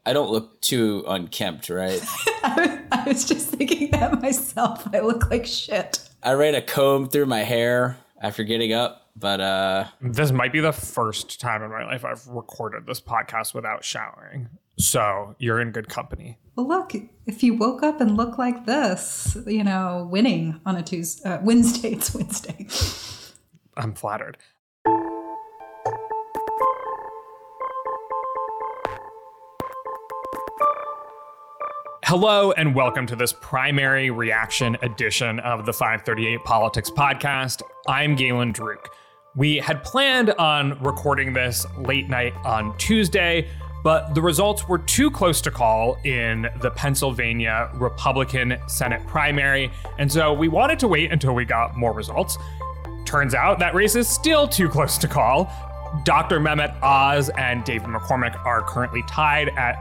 I don't look too unkempt, right? I was just thinking that myself. I look like shit. I ran a comb through my hair after getting up, but This might be the first time in my life I've recorded this podcast without showering. So you're in good company. Well, look, if you woke up and look like this, winning on a Tuesday, Wednesday, it's Wednesday. I'm flattered. Hello and welcome to this primary reaction edition of the 538 Politics Podcast. I'm Galen Druk. We had planned on recording this late night on Tuesday, but the results were too close to call in the Pennsylvania Republican Senate primary, and so we wanted to wait until we got more results. Turns out that race is still too close to call. Dr. Mehmet Oz and David McCormick are currently tied at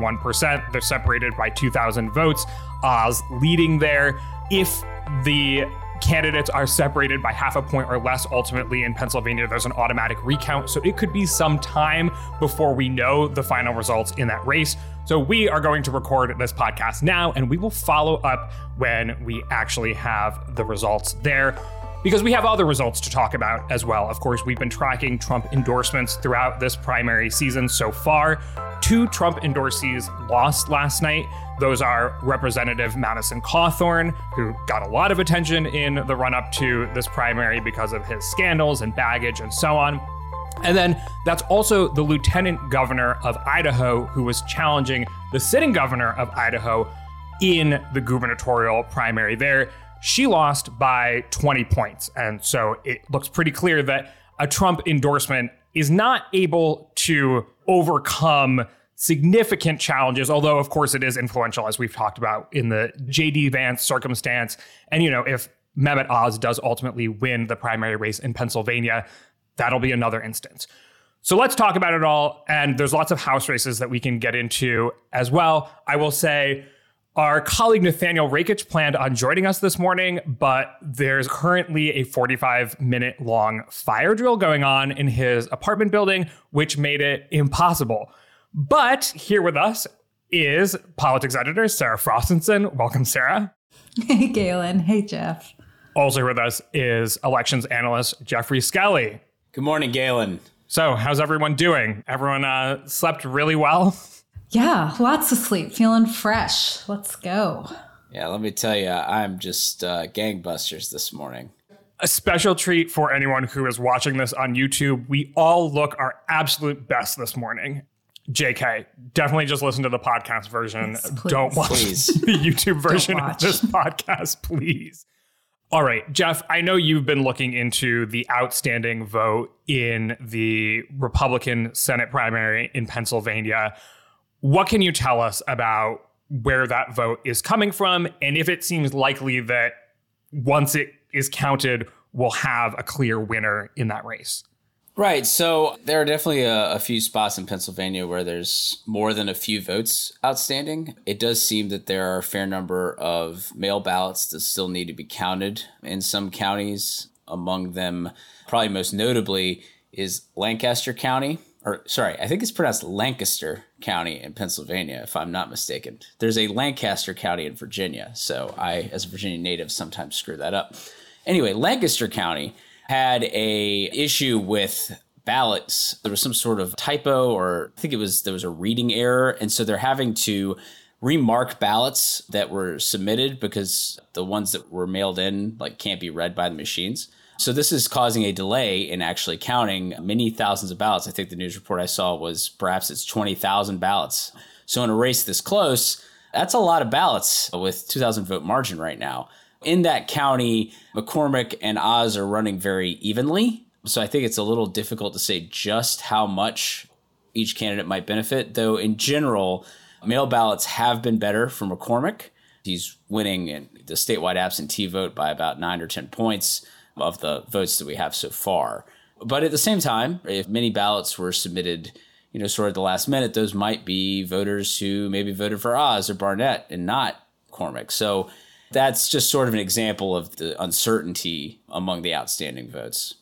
31%. They're separated by 2,000 votes. Oz leading there. If the candidates are separated by half a point or less, ultimately in Pennsylvania, there's an automatic recount. So it could be some time before we know the final results in that race. So we are going to record this podcast now, and we will follow up when we actually have the results there, because we have other results to talk about as well. Of course, we've been tracking Trump endorsements throughout this primary season so far. 2 Trump endorsees lost last night. Those are Representative Madison Cawthorn, who got a lot of attention in the run-up to this primary because of his scandals and baggage and so on. And then that's also the Lieutenant Governor of Idaho, who was challenging the sitting governor of Idaho in the gubernatorial primary there. She lost by 20 points. And so it looks pretty clear that a Trump endorsement is not able to overcome significant challenges, although, of course, it is influential, as we've talked about in the J.D. Vance circumstance. And, if Mehmet Oz does ultimately win the primary race in Pennsylvania, that'll be another instance. So let's talk about it all. And there's lots of House races that we can get into as well. I will say, our colleague Nathaniel Rakich planned on joining us this morning, but there's currently a 45-minute long fire drill going on in his apartment building, which made it impossible. But here with us is politics editor Sarah Frostenson. Welcome, Sarah. Hey, Galen. Hey, Jeff. Also with us is elections analyst Jeffrey Skelly. good morning, Galen. So how's everyone doing? Everyone slept really well? Yeah, lots of sleep, feeling fresh. Let's go. Yeah, let me tell you, I'm just gangbusters this morning. A special treat for anyone who is watching this on YouTube. We all look our absolute best this morning. JK, definitely just listen to the podcast version. Please. Don't watch the YouTube version of this podcast, please. All right, Jeff, I know you've been looking into the outstanding vote in the Republican Senate primary in Pennsylvania. What can you tell us about where that vote is coming from, and if it seems likely that once it is counted, we'll have a clear winner in that race? Right. So there are definitely a few spots in Pennsylvania where there's more than a few votes outstanding. It does seem that there are a fair number of mail ballots that still need to be counted in some counties. Among them, probably most notably, is Lancaster County. I think it's pronounced Lancaster County in Pennsylvania, if I'm not mistaken. There's a Lancaster County in Virginia, so I, as a Virginia native, sometimes screw that up. Anyway, Lancaster County had a issue with ballots. There was some sort of typo, or I think there was a reading error, and so they're having to remark ballots that were submitted because the ones that were mailed in can't be read by the machines. So this is causing a delay in actually counting many thousands of ballots. I think the news report I saw was perhaps it's 20,000 ballots. So in a race this close, that's a lot of ballots with 2,000 vote margin right now. In that county, McCormick and Oz are running very evenly. So I think it's a little difficult to say just how much each candidate might benefit, though in general, mail ballots have been better for McCormick. He's winning in the statewide absentee vote by about 9 or 10 points of the votes that we have so far. But at the same time, if many ballots were submitted, sort of at the last minute, those might be voters who maybe voted for Oz or Barnett and not McCormick. So that's just sort of an example of the uncertainty among the outstanding votes.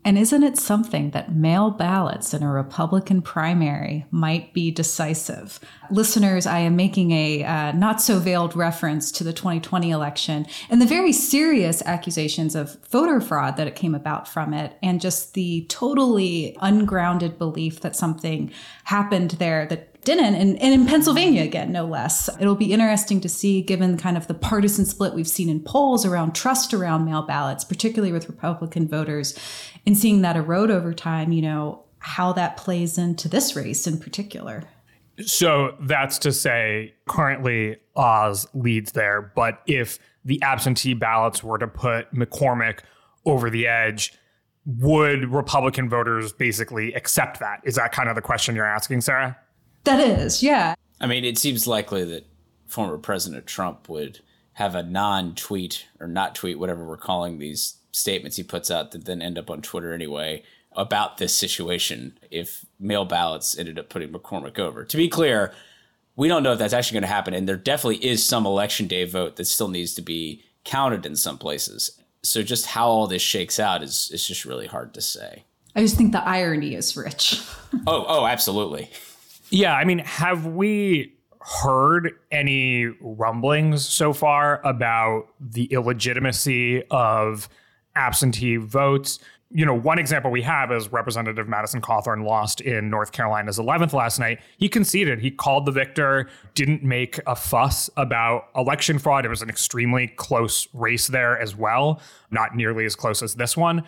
And isn't it something that mail ballots in a Republican primary might be decisive? Listeners, I am making a not-so-veiled reference to the 2020 election and the very serious accusations of voter fraud that came about from it, and just the totally ungrounded belief that something happened there that didn't, and in Pennsylvania again, no less. It'll be interesting to see, given kind of the partisan split we've seen in polls around trust around mail ballots, particularly with Republican voters, and seeing that erode over time, how that plays into this race in particular. So that's to say, currently Oz leads there, but if the absentee ballots were to put McCormick over the edge, would Republican voters basically accept that? Is that kind of the question you're asking, Sarah? That is, yeah. I mean, it seems likely that former President Trump would have a non-tweet or not tweet, whatever we're calling these statements he puts out that then end up on Twitter anyway about this situation if mail ballots ended up putting McCormick over. To be clear, we don't know if that's actually going to happen, and there definitely is some election day vote that still needs to be counted in some places. So just how all this shakes out is just really hard to say. I just think the irony is rich. Oh, absolutely. Yeah, I mean, have we heard any rumblings so far about the illegitimacy of absentee votes? One example we have is Representative Madison Cawthorn lost in North Carolina's 11th last night. He conceded. He called the victor, didn't make a fuss about election fraud. It was an extremely close race there as well, not nearly as close as this one.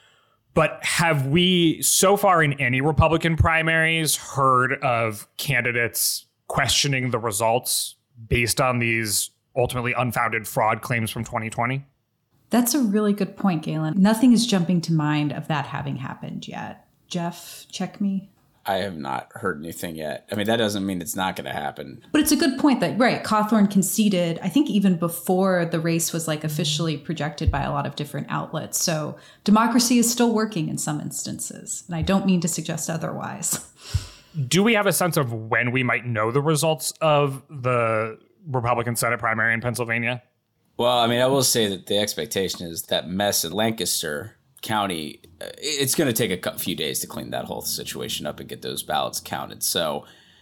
But have we, so far in any Republican primaries, heard of candidates questioning the results based on these ultimately unfounded fraud claims from 2020? That's a really good point, Galen. Nothing is jumping to mind of that having happened yet. Jeff, check me. I have not heard anything yet. I mean, that doesn't mean it's not going to happen. But it's a good point that, right, Cawthorn conceded, I think even before the race was officially projected by a lot of different outlets. So democracy is still working in some instances. And I don't mean to suggest otherwise. Do we have a sense of when we might know the results of the Republican Senate primary in Pennsylvania? Well, I mean, I will say that the expectation is that mess in Lancaster County, it's going to take a few days to clean that whole situation up and get those ballots counted. So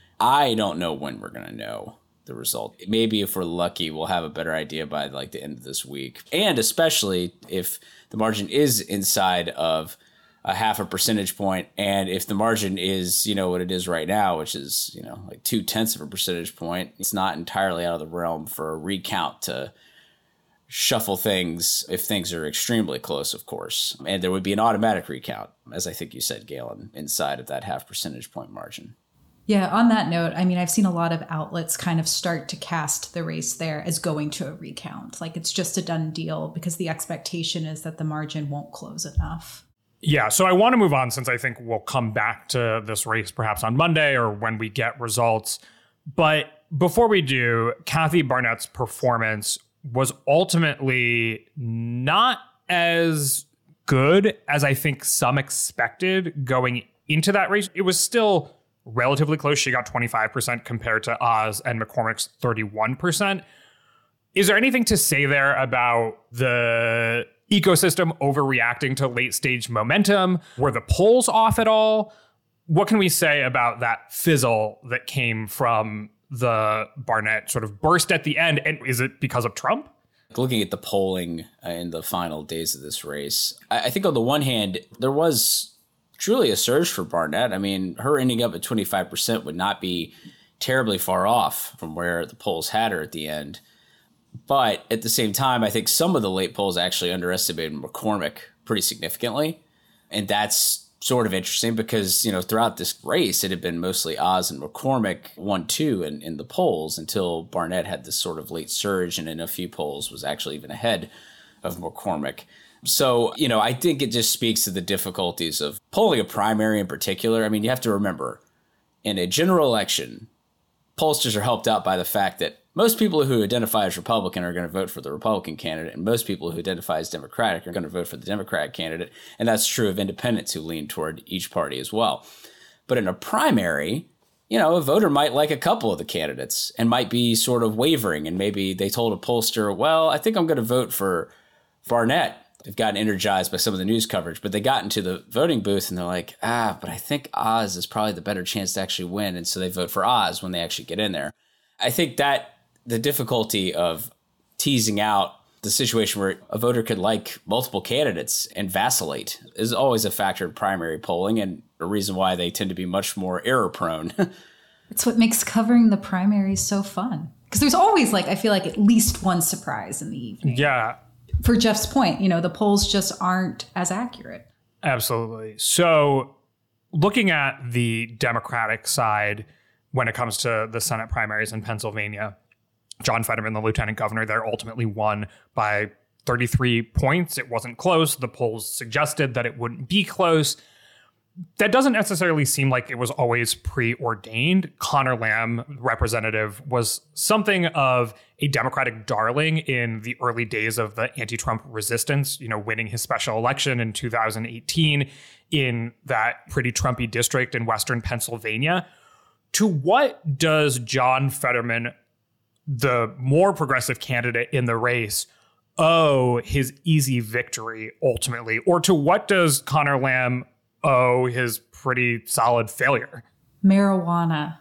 I don't know when we're going to know the result. Maybe if we're lucky, we'll have a better idea by the end of this week. And especially if the margin is inside of a 0.5 percentage point. And if the margin is, what it is right now, which is, 0.2 percentage point, it's not entirely out of the realm for a recount to shuffle things if things are extremely close, of course. And there would be an automatic recount, as I think you said, Galen, inside of that 0.5 percentage point margin. Yeah, on that note, I mean, I've seen a lot of outlets kind of start to cast the race there as going to a recount. It's just a done deal because the expectation is that the margin won't close enough. Yeah, so I want to move on since I think we'll come back to this race perhaps on Monday or when we get results. But before we do, Kathy Barnett's performance was ultimately not as good as I think some expected going into that race. It was still relatively close. She got 25% compared to Oz and McCormick's 31%. Is there anything to say there about the ecosystem overreacting to late stage momentum? Were the polls off at all? What can we say about that fizzle that came from the Barnett sort of burst at the end? And is it because of Trump? Looking at the polling in the final days of this race, I think on the one hand, there was truly a surge for Barnett. I mean, her ending up at 25% would not be terribly far off from where the polls had her at the end. But at the same time, I think some of the late polls actually underestimated McCormick pretty significantly. And that's sort of interesting because, throughout this race, it had been mostly Oz and McCormick 1-2 in the polls until Barnett had this sort of late surge and in a few polls was actually even ahead of McCormick. So, I think it just speaks to the difficulties of polling a primary in particular. I mean, you have to remember, in a general election, pollsters are helped out by the fact that most people who identify as Republican are going to vote for the Republican candidate, and most people who identify as Democratic are going to vote for the Democratic candidate. And that's true of independents who lean toward each party as well. But in a primary, a voter might like a couple of the candidates and might be sort of wavering. And maybe they told a pollster, well, I think I'm going to vote for Barnett. they've gotten energized by some of the news coverage, but they got into the voting booth and they're like, but I think Oz is probably the better chance to actually win. And so they vote for Oz when they actually get in there. I think that the difficulty of teasing out the situation where a voter could like multiple candidates and vacillate is always a factor in primary polling, and a reason why they tend to be much more error prone. It's what makes covering the primaries so fun. Because there's always, like, I feel like at least one surprise in the evening. Yeah. For Jeff's point, the polls just aren't as accurate. Absolutely. So looking at the Democratic side when it comes to the Senate primaries in Pennsylvania, John Fetterman, the lieutenant governor there, ultimately won by 33 points. It wasn't close. The polls suggested that it wouldn't be close. That doesn't necessarily seem like it was always preordained. Connor Lamb, representative, was something of a Democratic darling in the early days of the anti-Trump resistance, winning his special election in 2018 in that pretty Trumpy district in Western Pennsylvania. To what does John Fetterman, the more progressive candidate in the race, owe his easy victory ultimately? Or to what does Connor Lamb owe his pretty solid failure? Marijuana.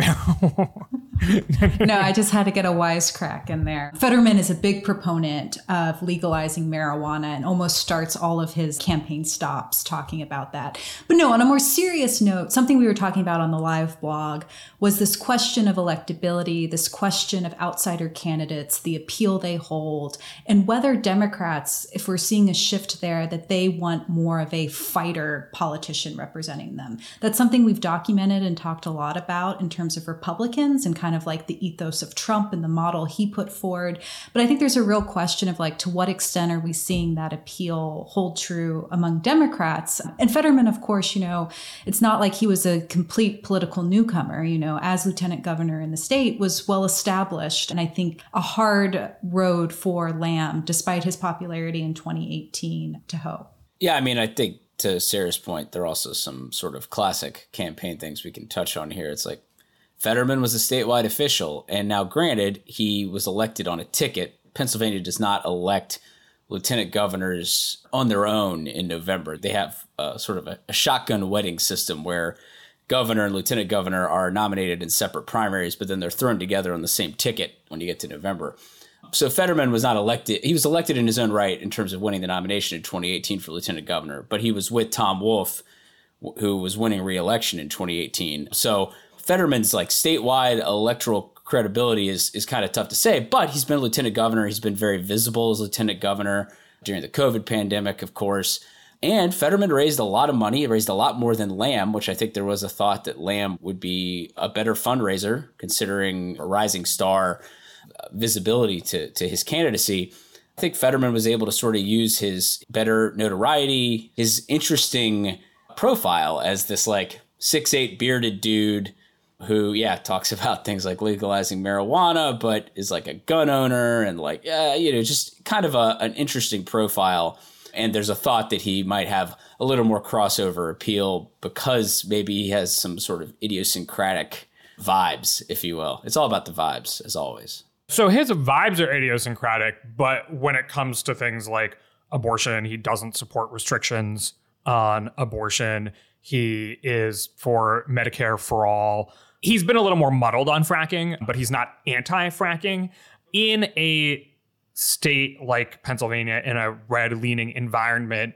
No, I just had to get a wisecrack in there. Fetterman is a big proponent of legalizing marijuana and almost starts all of his campaign stops talking about that. But no, on a more serious note, something we were talking about on the live blog was this question of electability, this question of outsider candidates, the appeal they hold, and whether Democrats, if we're seeing a shift there, that they want more of a fighter politician representing them. That's something we've documented and talked a lot about in terms of Republicans and kind of like the ethos of Trump and the model he put forward. But I think there's a real question of like, to what extent are we seeing that appeal hold true among Democrats? And Fetterman, of course, it's not like he was a complete political newcomer, as lieutenant governor in the state, was well established. And I think a hard road for Lamb, despite his popularity in 2018, to hoe. Yeah, I think to Sarah's point, there are also some sort of classic campaign things we can touch on here. It's like Fetterman was a statewide official, and now granted, he was elected on a ticket. Pennsylvania does not elect lieutenant governors on their own in November. They have sort of a shotgun wedding system where governor and lieutenant governor are nominated in separate primaries, but then they're thrown together on the same ticket when you get to November. So Fetterman was not elected. He was elected in his own right in terms of winning the nomination in 2018 for lieutenant governor, but he was with Tom Wolf, who was winning re-election in 2018. So Fetterman's like statewide electoral credibility is kind of tough to say, but he's been lieutenant governor. He's been very visible as lieutenant governor during the COVID pandemic, of course. And Fetterman raised a lot of money. He raised a lot more than Lamb, which I think there was a thought that Lamb would be a better fundraiser considering a rising star visibility to his candidacy. I think Fetterman was able to sort of use his better notoriety, his interesting profile as this like 6'8" bearded dude who, talks about things like legalizing marijuana, but is like a gun owner and like, just kind of an interesting profile. And there's a thought that he might have a little more crossover appeal because maybe he has some sort of idiosyncratic vibes, if you will. It's all about the vibes, as always. So his vibes are idiosyncratic, but when it comes to things like abortion, he doesn't support restrictions on abortion. He is for Medicare for all. He's been a little more muddled on fracking, but he's not anti-fracking. In a state like Pennsylvania, in a red-leaning environment,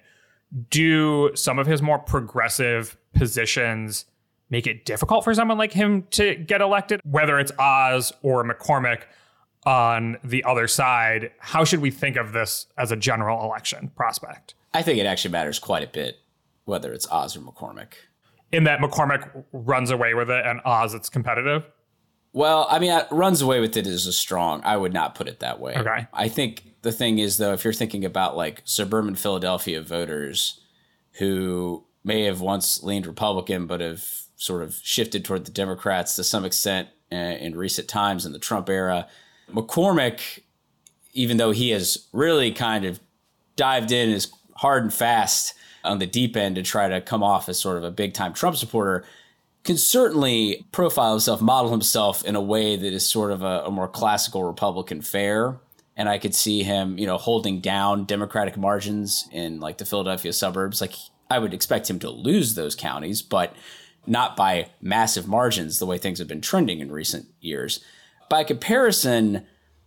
do some of his more progressive positions make it difficult for someone like him to get elected? Whether it's Oz or McCormick on the other side, how should we think of this as a general election prospect? I think it actually matters quite a bit whether it's Oz or McCormick. In that McCormick runs away with it and Oz, it's competitive? Well, runs away with it is a strong. I would not put it that way. Okay. I think the thing is, though, if you're thinking about like suburban Philadelphia voters who may have once leaned Republican but have sort of shifted toward the Democrats to some extent in recent times in the Trump era, McCormick, even though he has really kind of dived in as hard and fast on the deep end to try to come off as sort of a big-time Trump supporter, can certainly profile himself, model himself in a way that is sort of a more classical Republican fare. And I could see him, holding down Democratic margins in like the Philadelphia suburbs. Like I would expect him to lose those counties, but not by massive margins the way things have been trending in recent years. By comparison,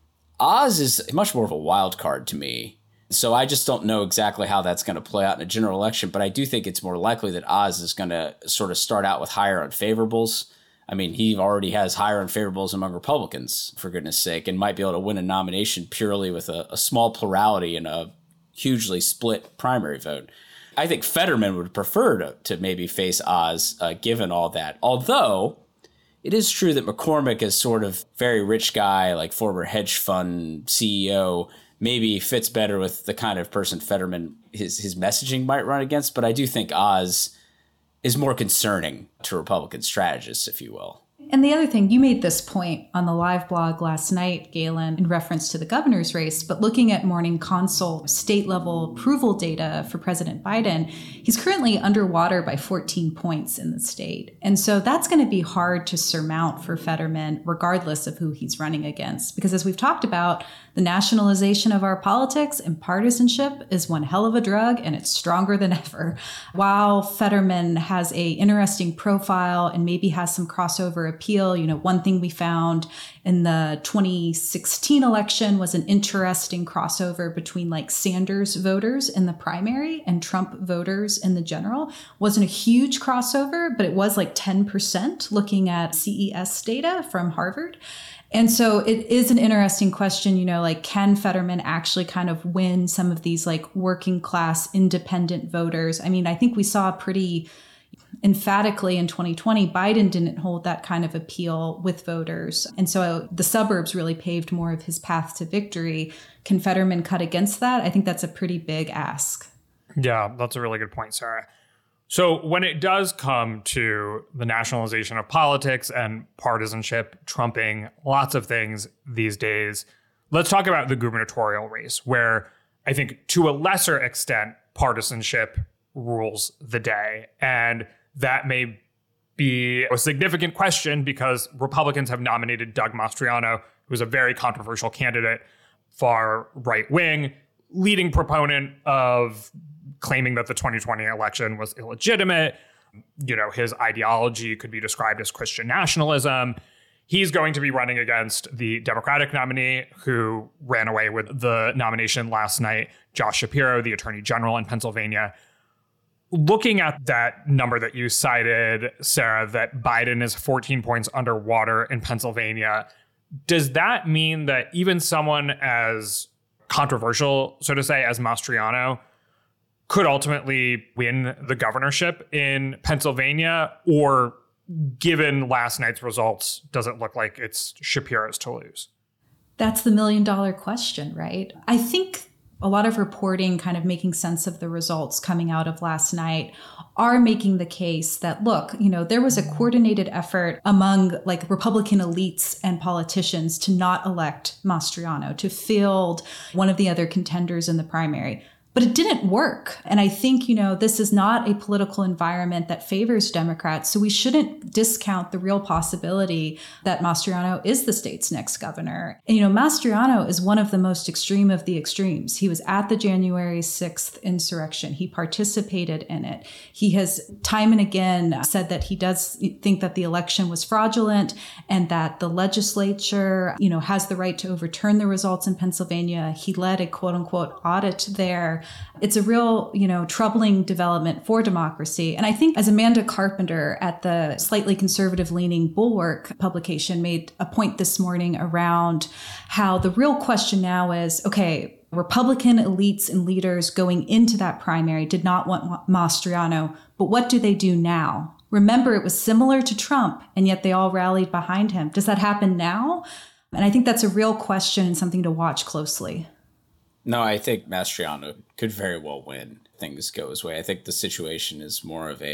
Oz is much more of a wild card to me. So I just don't know exactly how that's going to play out in a general election, but I do think it's more likely that Oz is going to sort of start out with higher unfavorables. I mean, he already has higher unfavorables among Republicans, for goodness sake, and might be able to win a nomination purely with a small plurality in a hugely split primary vote. I think Fetterman would prefer to maybe face Oz, given all that. Although it is true that McCormick is sort of very rich guy, like former hedge fund CEO, maybe fits better with the kind of person Fetterman, his messaging might run against. But I do think Oz is more concerning to Republican strategists, if you will. And the other thing, you made this point on the live blog last night, Galen, in reference to the governor's race, but looking at Morning Consult state-level approval data for President Biden, he's currently underwater by 14 points in the state. And so that's going to be hard to surmount for Fetterman, regardless of who he's running against. Because as we've talked about, the nationalization of our politics and partisanship is one hell of a drug, and it's stronger than ever. While Fetterman has a interesting profile and maybe has some crossover appeal, one thing we found in the 2016 election was an interesting crossover between like Sanders voters in the primary and Trump voters in the general. Wasn't a huge crossover, but it was like 10% looking at CES data from Harvard. And so it is an interesting question, can Fetterman actually kind of win some of these like working class independent voters? I mean, I think we saw pretty emphatically in 2020, Biden didn't hold that kind of appeal with voters. And so the suburbs really paved more of his path to victory. Can Fetterman cut against that? I think that's a pretty big ask. Yeah, that's a really good point, Sarah. So when it does come to the nationalization of politics and partisanship trumping lots of things these days, let's talk about the gubernatorial race, where I think to a lesser extent, partisanship rules the day. And that may be a significant question because Republicans have nominated Doug Mastriano, who's a very controversial candidate, far right wing, leading proponent of claiming that the 2020 election was illegitimate. His ideology could be described as Christian nationalism. He's going to be running against the Democratic nominee who ran away with the nomination last night, Josh Shapiro, the attorney general in Pennsylvania. Looking at that number that you cited, Sarah, that Biden is 14 points underwater in Pennsylvania, does that mean that even someone as controversial, so to say, as Mastriano could ultimately win the governorship in Pennsylvania? Or given last night's results, does it look like it's Shapiro's to lose? That's the $1 million question, right? I think a lot of reporting kind of making sense of the results coming out of last night are making the case that, look, there was a coordinated effort among like Republican elites and politicians to not elect Mastriano, to field one of the other contenders in the primary. But it didn't work. And I think, this is not a political environment that favors Democrats. So we shouldn't discount the real possibility that Mastriano is the state's next governor. And, Mastriano is one of the most extreme of the extremes. He was at the January 6th insurrection. He participated in it. He has time and again said that he does think that the election was fraudulent and that the legislature, has the right to overturn the results in Pennsylvania. He led a quote unquote audit there. It's a real, troubling development for democracy. And I think as Amanda Carpenter at the slightly conservative leaning Bulwark publication made a point this morning around how the real question now is, okay, Republican elites and leaders going into that primary did not want Mastriano, but what do they do now? Remember, it was similar to Trump, and yet they all rallied behind him. Does that happen now? And I think that's a real question and something to watch closely. No, I think Mastriano could very well win. Things go his way. I think the situation is more of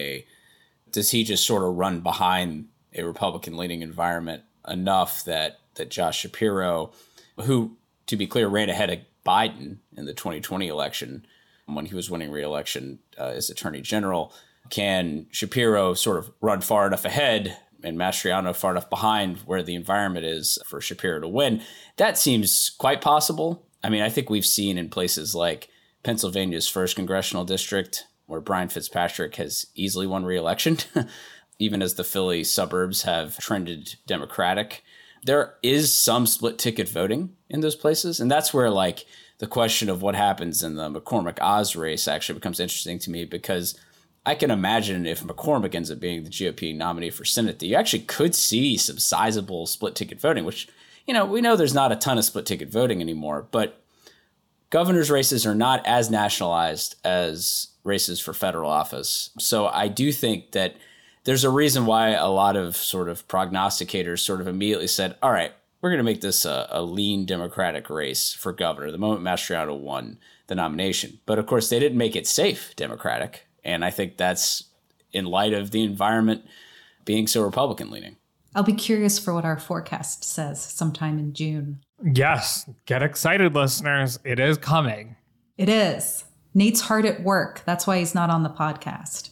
does he just sort of run behind a Republican-leaning environment enough that Josh Shapiro, who, to be clear, ran ahead of Biden in the 2020 election when he was winning re-election as attorney general, can Shapiro sort of run far enough ahead and Mastriano far enough behind where the environment is for Shapiro to win? That seems quite possible. I mean, I think we've seen in places like Pennsylvania's 1st congressional district, where Brian Fitzpatrick has easily won re-election, even as the Philly suburbs have trended Democratic. There is some split ticket voting in those places. And that's where like the question of what happens in the McCormick-Oz race actually becomes interesting to me, because I can imagine if McCormick ends up being the GOP nominee for Senate, that you actually could see some sizable split ticket voting, which, you know, we know there's not a ton of split ticket voting anymore, but governor's races are not as nationalized as races for federal office. So I do think that there's a reason why a lot of sort of prognosticators sort of immediately said, all right, we're going to make this a lean Democratic race for governor the moment Mastriano won the nomination. But of course, they didn't make it safe Democratic. And I think that's in light of the environment being so Republican leaning. I'll be curious for what our forecast says sometime in June. Yes, get excited, listeners. It is coming. It is. Nate's hard at work. That's why he's not on the podcast.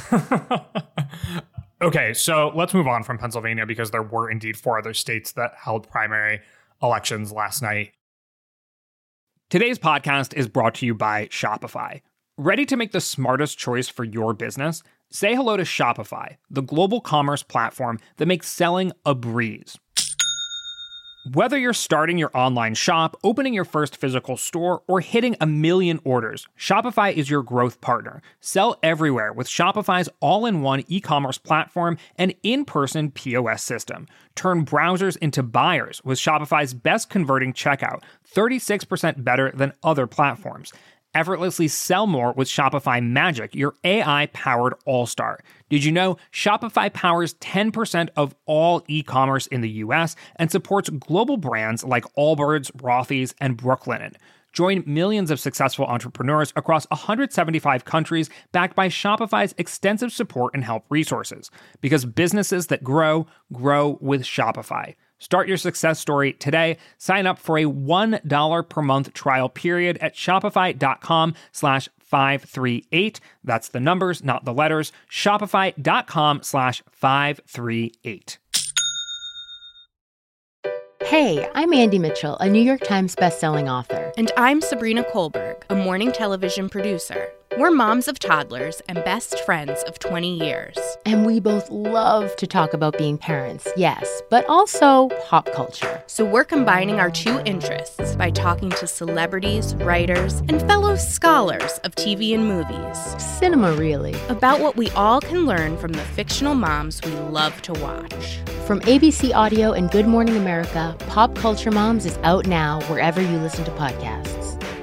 Okay, so let's move on from Pennsylvania, because there were indeed 4 other states that held primary elections last night. Today's podcast is brought to you by Shopify. Ready to make the smartest choice for your business? Say hello to Shopify, the global commerce platform that makes selling a breeze. Whether you're starting your online shop, opening your first physical store, or hitting 1 million orders, Shopify is your growth partner. Sell everywhere with Shopify's all-in-one e-commerce platform and in-person POS system. Turn browsers into buyers with Shopify's best converting checkout, 36% better than other platforms. Effortlessly sell more with Shopify Magic, your AI-powered all-star. Did you know Shopify powers 10% of all e-commerce in the U.S. and supports global brands like Allbirds, Rothy's, and Brooklinen? Join millions of successful entrepreneurs across 175 countries backed by Shopify's extensive support and help resources. Because businesses that grow, grow with Shopify. Start your success story today. Sign up for a $1 per month trial period at shopify.com/538. That's the numbers, not the letters. Shopify.com/538. Hey, I'm Andy Mitchell, a New York Times bestselling author. And I'm Sabrina Kohlberg, a morning television producer. We're moms of toddlers and best friends of 20 years. And we both love to talk about being parents, yes, but also pop culture. So we're combining our 2 interests by talking to celebrities, writers, and fellow scholars of TV and movies. Cinema, really. About what we all can learn from the fictional moms we love to watch. From ABC Audio and Good Morning America, Pop Culture Moms is out now wherever you listen to podcasts.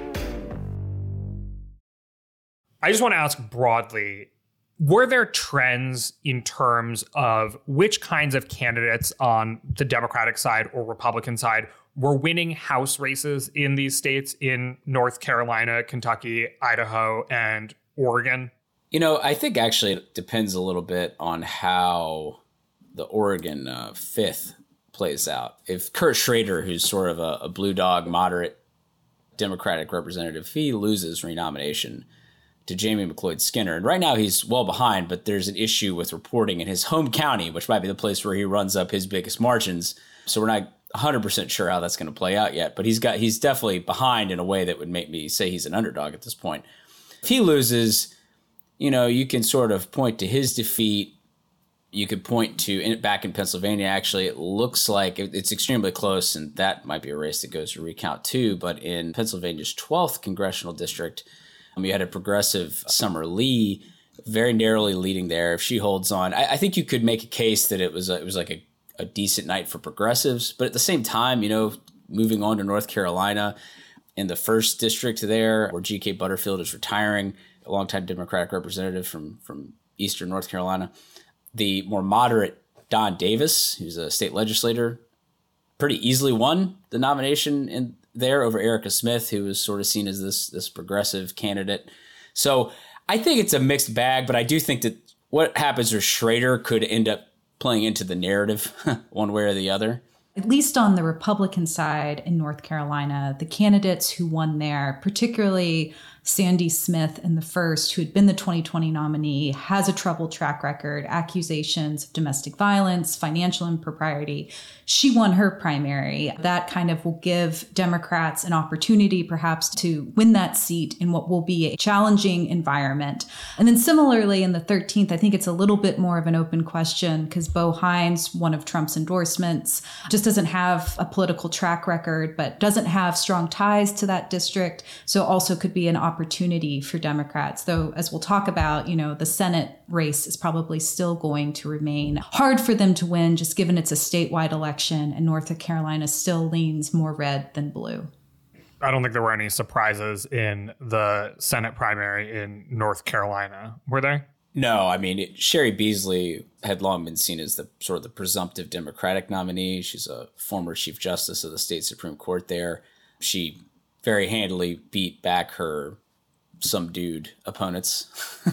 I just want to ask broadly, were there trends in terms of which kinds of candidates on the Democratic side or Republican side were winning House races in these states, in North Carolina, Kentucky, Idaho, and Oregon? You know, I think actually it depends a little bit on how the Oregon 5th plays out. If Kurt Schrader, who's sort of a blue dog, moderate Democratic representative, if he loses renomination to Jamie McLeod Skinner, and right now he's well behind, but there's an issue with reporting in his home county, which might be the place where he runs up his biggest margins. So we're not 100% sure how that's going to play out yet, but he's definitely behind in a way that would make me say he's an underdog at this point. If he loses, you know, you can sort of point to his defeat. You could point to back in Pennsylvania, actually, it looks like it's extremely close, and that might be a race that goes to recount too. But in Pennsylvania's 12th congressional district, you had a progressive Summer Lee very narrowly leading there. If she holds on, I think you could make a case that it was like a decent night for progressives. But at the same time, you know, moving on to North Carolina in the 1st district there, where G.K. Butterfield is retiring, a longtime Democratic representative from Eastern North Carolina, the more moderate Don Davis, who's a state legislator, pretty easily won the nomination in there over Erica Smith, who was sort of seen as this progressive candidate. So I think it's a mixed bag, but I do think that what happens with Schrader could end up playing into the narrative one way or the other. At least on the Republican side in North Carolina, the candidates who won there, particularly Sandy Smith in the first, who had been the 2020 nominee, has a troubled track record, accusations of domestic violence, financial impropriety. She won her primary. That kind of will give Democrats an opportunity perhaps to win that seat in what will be a challenging environment. And then similarly in the 13th, I think it's a little bit more of an open question because Bo Hines, one of Trump's endorsements, just doesn't have a political track record, but doesn't have strong ties to that district. So also could be an opportunity for Democrats. Though, as we'll talk about, the Senate race is probably still going to remain hard for them to win, just given it's a statewide election and North Carolina still leans more red than blue. I don't think there were any surprises in the Senate primary in North Carolina, were there? No, I mean, Sherry Beasley had long been seen as the sort of the presumptive Democratic nominee. She's a former Chief Justice of the state Supreme Court there. She very handily beat back her subdued opponents.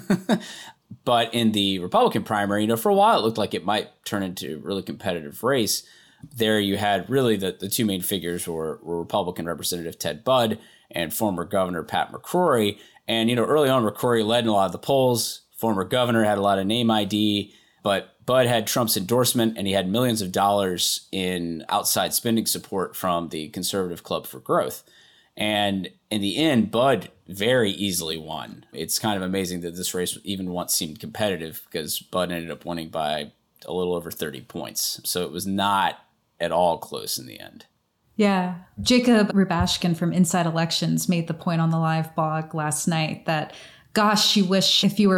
But in the Republican primary, for a while, it looked like it might turn into a really competitive race. There you had really the two main figures were Republican Representative Ted Budd and former Governor Pat McCrory. And, early on, McCrory led in a lot of the polls. Former governor had a lot of name ID, but Budd had Trump's endorsement and he had millions of dollars in outside spending support from the Conservative Club for Growth. And in the end, Budd very easily won. It's kind of amazing that this race even once seemed competitive because Budd ended up winning by a little over 30 points. So it was not at all close in the end. Yeah. Jacob Rubashkin from Inside Elections made the point on the live blog last night that, gosh, you wish if you were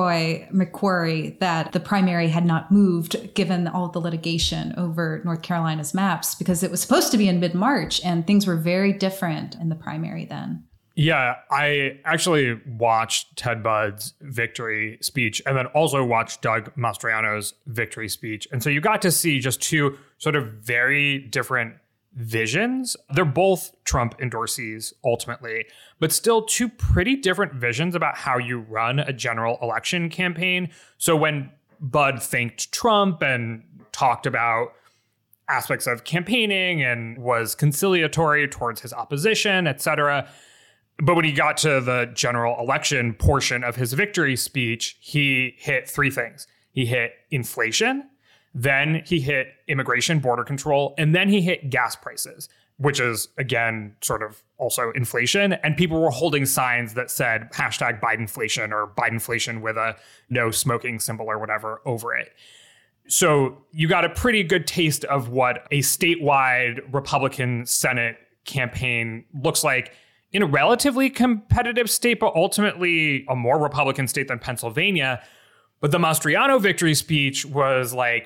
McCrory, that the primary had not moved given all the litigation over North Carolina's maps, because it was supposed to be in mid-March and things were very different in the primary then. Yeah, I actually watched Ted Budd's victory speech and then also watched Doug Mastriano's victory speech. And so you got to see just two sort of very different visions. They're both Trump endorsees ultimately, but still two pretty different visions about how you run a general election campaign. So when Budd thanked Trump and talked about aspects of campaigning and was conciliatory towards his opposition, et cetera, but when he got to the general election portion of his victory speech, he hit three things. He hit inflation, then he hit immigration, border control, and then he hit gas prices, which is, again, sort of also inflation. And people were holding signs that said hashtag Bidenflation or Bidenflation with a no smoking symbol or whatever over it. So you got a pretty good taste of what a statewide Republican Senate campaign looks like in a relatively competitive state, but ultimately a more Republican state than Pennsylvania. But the Mastriano victory speech was like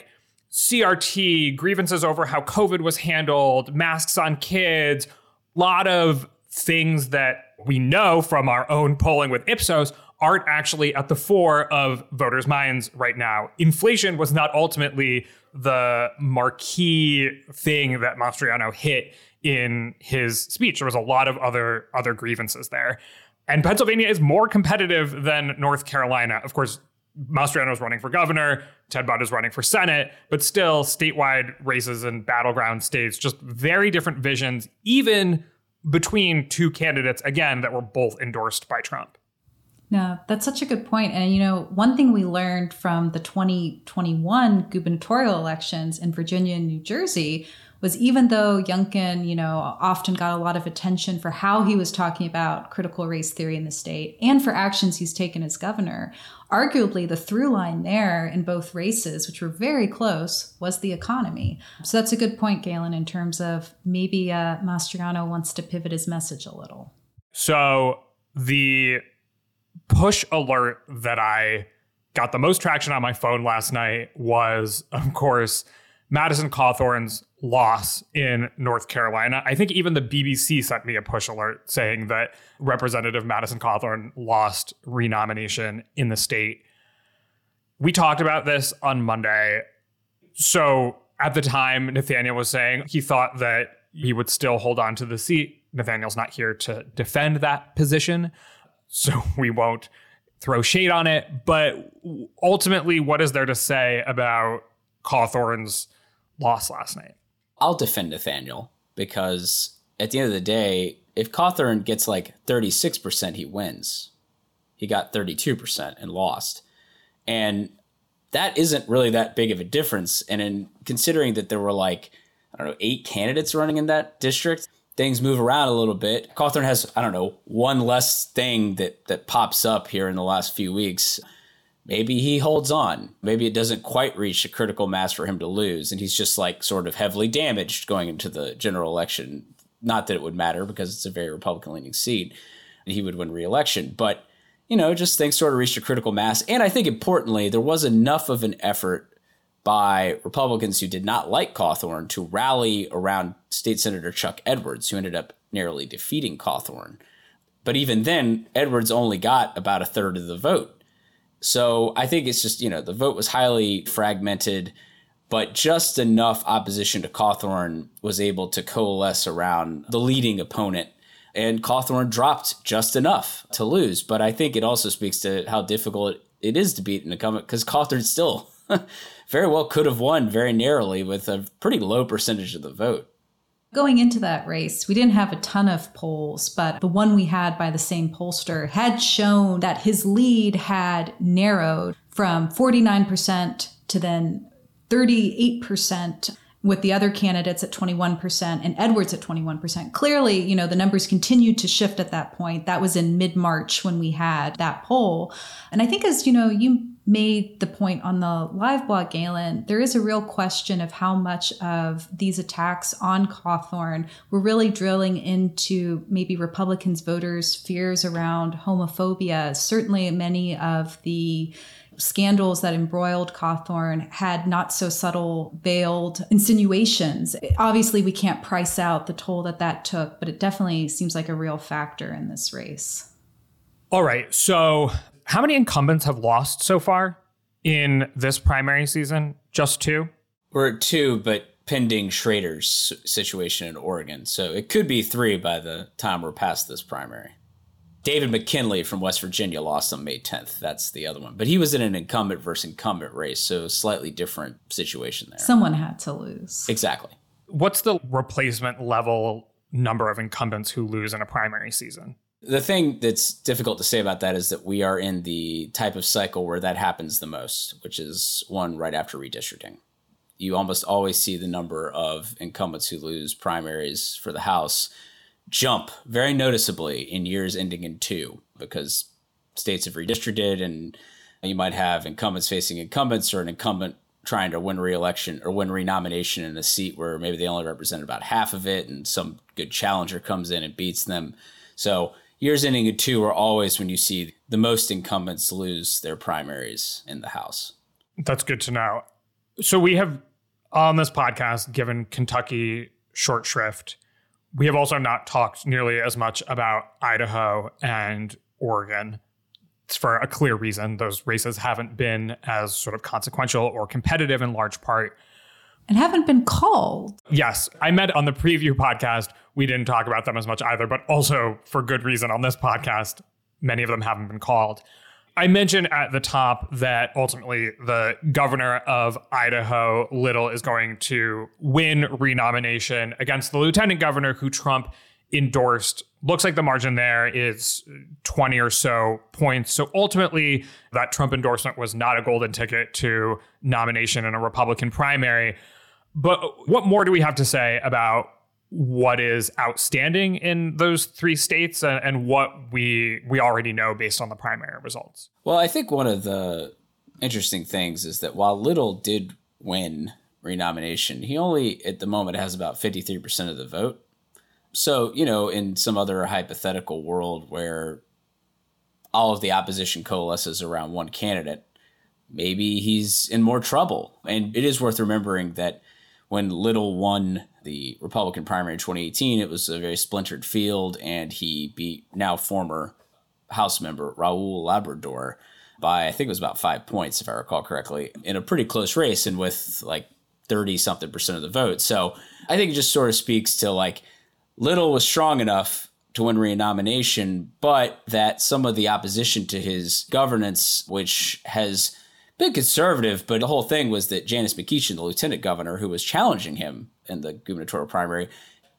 CRT, grievances over how COVID was handled, masks on kids, a lot of things that we know from our own polling with Ipsos aren't actually at the fore of voters' minds right now. Inflation was not ultimately the marquee thing that Mastriano hit in his speech. There was a lot of other grievances there. And Pennsylvania is more competitive than North Carolina. Of course, Mastriano is running for governor, Ted Budd is running for Senate, but still statewide races in battleground states, just very different visions, even between two candidates, again, that were both endorsed by Trump. No, that's such a good point. And, one thing we learned from the 2021 gubernatorial elections in Virginia and New Jersey was even though Youngkin, often got a lot of attention for how he was talking about critical race theory in the state and for actions he's taken as governor, arguably the through line there in both races, which were very close, was the economy. So that's a good point, Galen, in terms of maybe Mastriano wants to pivot his message a little. So the push alert that I got the most traction on my phone last night was, of course, Madison Cawthorn's loss in North Carolina. I think even the BBC sent me a push alert saying that Representative Madison Cawthorn lost renomination in the state. We talked about this on Monday. So at the time, Nathaniel was saying he thought that he would still hold on to the seat. Nathaniel's not here to defend that position, so we won't throw shade on it. But ultimately, what is there to say about Cawthorn's loss last night? I'll defend Nathaniel because at the end of the day, if Cawthorn gets like 36%, he wins. He got 32% and lost. And that isn't really that big of a difference. And in considering that there were like, 8 candidates running in that district, things move around a little bit. Cawthorn has, one less thing that pops up here in the last few weeks. Maybe he holds on. Maybe it doesn't quite reach a critical mass for him to lose. And he's just like sort of heavily damaged going into the general election. Not that it would matter because it's a very Republican leaning seat and he would win re-election. But, just things sort of reached a critical mass. And I think importantly, there was enough of an effort by Republicans who did not like Cawthorn to rally around State Senator Chuck Edwards, who ended up narrowly defeating Cawthorn. But even then, Edwards only got about a third of the vote. So I think it's just, the vote was highly fragmented, but just enough opposition to Cawthorn was able to coalesce around the leading opponent. And Cawthorn dropped just enough to lose. But I think it also speaks to how difficult it is to beat an incumbent, because Cawthorn still very well could have won very narrowly with a pretty low percentage of the vote. Going into that race, we didn't have a ton of polls, but the one we had by the same pollster had shown that his lead had narrowed from 49% to then 38%, with the other candidates at 21% and Edwards at 21%. Clearly, the numbers continued to shift at that point. That was in mid-March when we had that poll. And I think as, you made the point on the live blog, Galen, there is a real question of how much of these attacks on Cawthorn were really drilling into maybe Republicans' voters' fears around homophobia. Certainly many of the scandals that embroiled Cawthorn had not so subtle veiled insinuations. Obviously, we can't price out the toll that took, but it definitely seems like a real factor in this race. All right. So how many incumbents have lost so far in this primary season? Just 2? We're at 2, but pending Schrader's situation in Oregon. So it could be 3 by the time we're past this primary. David McKinley from West Virginia lost on May 10th. That's the other one. But he was in an incumbent versus incumbent race, so a slightly different situation there. Someone had to lose. Exactly. What's the replacement level number of incumbents who lose in a primary season? The thing that's difficult to say about that is that we are in the type of cycle where that happens the most, which is one right after redistricting. You almost always see the number of incumbents who lose primaries for the House jump very noticeably in years ending in 2, because states have redistricted and you might have incumbents facing incumbents, or an incumbent trying to win re-election or win renomination in a seat where maybe they only represent about half of it and some good challenger comes in and beats them. So years ending in 2 are always when you see the most incumbents lose their primaries in the House. That's good to know. So we have on this podcast given Kentucky short shrift. We have also not talked nearly as much about Idaho and Oregon. It's for a clear reason. Those races haven't been as sort of consequential or competitive in large part. And haven't been called. Yes. I meant on the preview podcast, we didn't talk about them as much either, but also for good reason on this podcast, many of them haven't been called. I mentioned at the top that ultimately the governor of Idaho, Little, is going to win renomination against the lieutenant governor who Trump endorsed. Looks like the margin there is 20 or so points. So ultimately, that Trump endorsement was not a golden ticket to nomination in a Republican primary. But what more do we have to say about what is outstanding in those 3 states and what we already know based on the primary results? Well, I think one of the interesting things is that while Little did win renomination, he only at the moment has about 53% of the vote. So, in some other hypothetical world where all of the opposition coalesces around one candidate, maybe he's in more trouble. And it is worth remembering that when Little won the Republican primary in 2018, it was a very splintered field, and he beat now former House member Raul Labrador by, I think it was about 5 points, if I recall correctly, in a pretty close race and with like 30-something% of the vote. So I think it just sort of speaks to like Little was strong enough to win renomination, but that some of the opposition to his governance, which has been conservative, but the whole thing was that Janice McEachin, the lieutenant governor who was challenging him in the gubernatorial primary,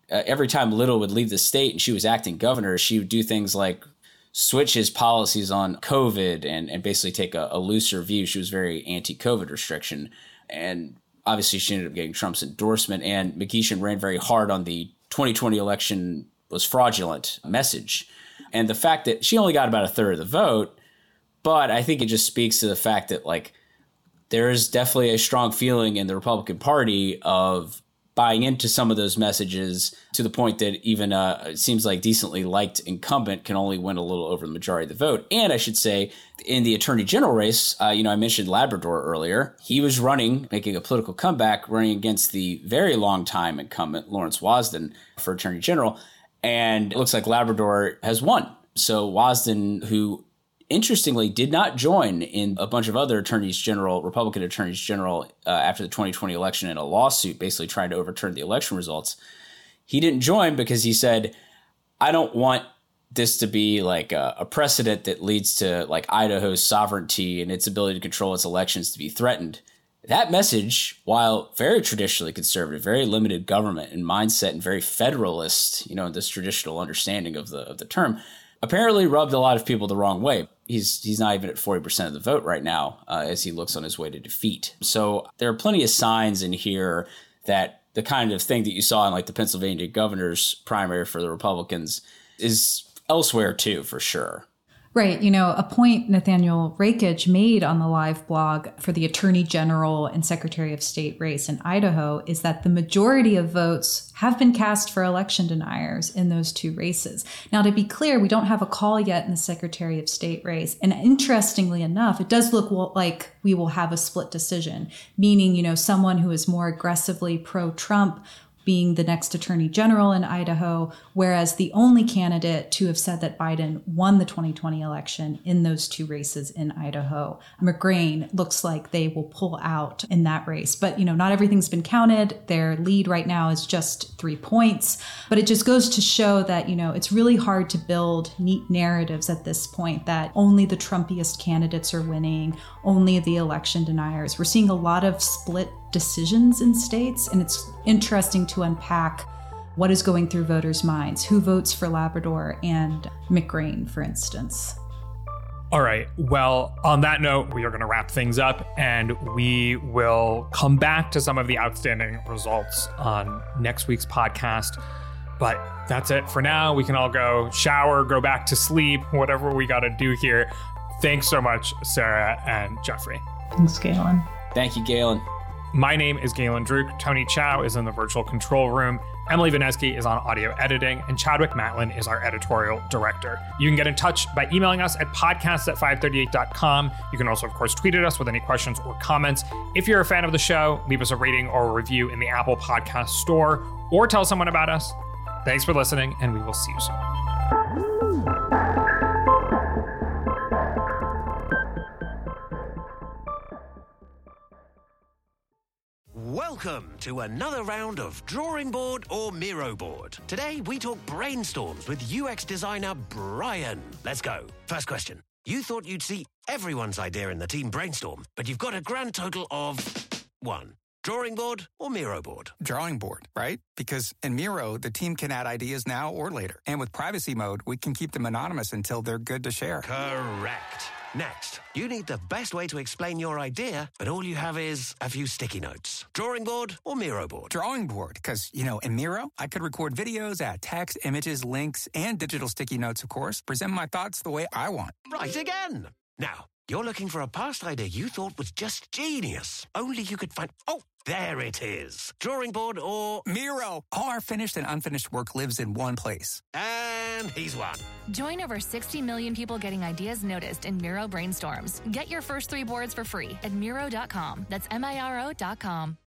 every time Little would leave the state and she was acting governor, she would do things like switch his policies on COVID and basically take a looser view. She was very anti-COVID restriction. And obviously she ended up getting Trump's endorsement. And McEachin ran very hard on the 2020 election was fraudulent message. And the fact that she only got about a third of the vote, but I think it just speaks to the fact that like there is definitely a strong feeling in the Republican Party of buying into some of those messages to the point that even it seems like decently liked incumbent can only win a little over the majority of the vote. And I should say in the attorney general race, I mentioned Labrador earlier. He was running, making a political comeback, running against the very long time incumbent Lawrence Wasden for attorney general. And it looks like Labrador has won. So Wasden, who interestingly did not join in a bunch of other Republican attorneys general after the 2020 election in a lawsuit, basically trying to overturn the election results. He didn't join because he said, I don't want this to be like a precedent that leads to like Idaho's sovereignty and its ability to control its elections to be threatened. That message, while very traditionally conservative, very limited government and mindset and very federalist, in this traditional understanding of the term, apparently rubbed a lot of people the wrong way. He's not even at 40% of the vote right now as he looks on his way to defeat. So there are plenty of signs in here that the kind of thing that you saw in like the Pennsylvania governor's primary for the Republicans is elsewhere too, for sure. Right. A point Nathaniel Rakich made on the live blog for the Attorney General and Secretary of State race in Idaho is that the majority of votes have been cast for election deniers in those two races. Now, to be clear, we don't have a call yet in the Secretary of State race. And interestingly enough, it does look like we will have a split decision, meaning, someone who is more aggressively pro-Trump being the next attorney general in Idaho, whereas the only candidate to have said that Biden won the 2020 election in those two races in Idaho, McGrain, looks like they will pull out in that race. But, not everything's been counted. Their lead right now is just 3 points. But it just goes to show that, it's really hard to build neat narratives at this point that only the Trumpiest candidates are winning, only the election deniers. We're seeing a lot of split decisions in states, and it's interesting to unpack what is going through voters' minds, who votes for Labrador and McGrain, for instance. All right. Well, on that note, we are going to wrap things up, and we will come back to some of the outstanding results on next week's podcast. But that's it for now. We can all go shower, go back to sleep, whatever we got to do here. Thanks so much, Sarah and Jeffrey. Thanks, Galen. Thank you, Galen. My name is Galen Druk. Tony Chow is in the virtual control room. Emily Vineski is on audio editing, and Chadwick Matlin is our editorial director. You can get in touch by emailing us at podcasts@538.com. You can also, of course, tweet at us with any questions or comments. If you're a fan of the show, leave us a rating or a review in the Apple Podcast Store, or tell someone about us. Thanks for listening, and we will see you soon. Welcome to another round of Drawing Board or Miro Board. Today we talk brainstorms with UX designer Brian. Let's go. First question. You thought you'd see everyone's idea in the team brainstorm, but you've got a grand total of 1. Drawing board or Miro board? Drawing board, right? Because in Miro, the team can add ideas now or later. And with privacy mode, we can keep them anonymous until they're good to share. Correct. Next, you need the best way to explain your idea, but all you have is a few sticky notes. Drawing board or Miro board? Drawing board, because, in Miro, I could record videos, add text, images, links, and digital sticky notes, of course, present my thoughts the way I want. Right again. Now, you're looking for a past idea you thought was just genius. Only you could find... Oh, there it is. Drawing board or... Miro. All our finished and unfinished work lives in one place. And he's won. Join over 60 million people getting ideas noticed in Miro Brainstorms. Get your first 3 boards for free at Miro.com. That's Miro.com.